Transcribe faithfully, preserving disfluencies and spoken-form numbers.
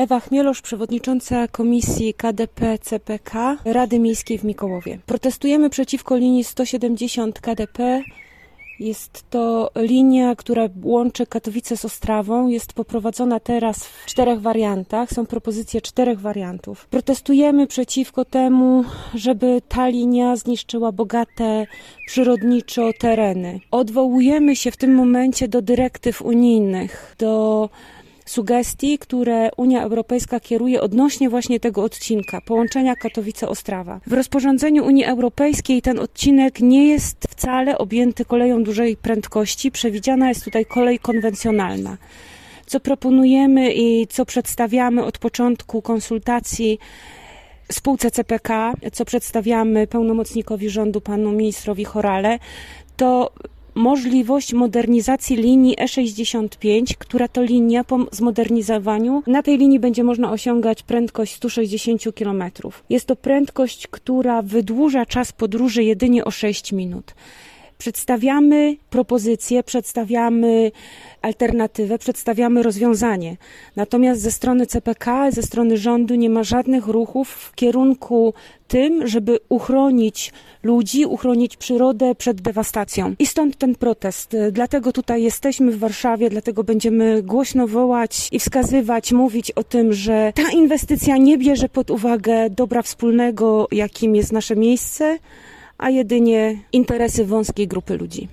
Ewa Chmielosz, przewodnicząca Komisji K D P C P K Rady Miejskiej w Mikołowie. Protestujemy przeciwko linii sto siedemdziesiąt K D P. Jest to linia, która łączy Katowice z Ostrawą. Jest poprowadzona teraz w czterech wariantach. Są propozycje czterech wariantów. Protestujemy przeciwko temu, żeby ta linia zniszczyła bogate przyrodniczo tereny. Odwołujemy się w tym momencie do dyrektyw unijnych, do sugestii, które Unia Europejska kieruje odnośnie właśnie tego odcinka, połączenia Katowice-Ostrawa. W rozporządzeniu Unii Europejskiej ten odcinek nie jest wcale objęty koleją dużej prędkości, przewidziana jest tutaj kolej konwencjonalna. Co proponujemy i co przedstawiamy od początku konsultacji spółce C P K, co przedstawiamy pełnomocnikowi rządu, panu ministrowi Horale, to możliwość modernizacji linii E sześćdziesiąt pięć, która to linia po zmodernizowaniu, na tej linii będzie można osiągać prędkość sto sześćdziesiąt kilometrów. Jest to prędkość, która wydłuża czas podróży jedynie o sześć minut. Przedstawiamy propozycję, przedstawiamy alternatywę, przedstawiamy rozwiązanie. Natomiast ze strony C P K, ze strony rządu nie ma żadnych ruchów w kierunku tym, żeby uchronić ludzi, uchronić przyrodę przed dewastacją. I stąd ten protest. Dlatego tutaj jesteśmy w Warszawie, dlatego będziemy głośno wołać i wskazywać, mówić o tym, że ta inwestycja nie bierze pod uwagę dobra wspólnego, jakim jest nasze miejsce, a jedynie interesy wąskiej grupy ludzi.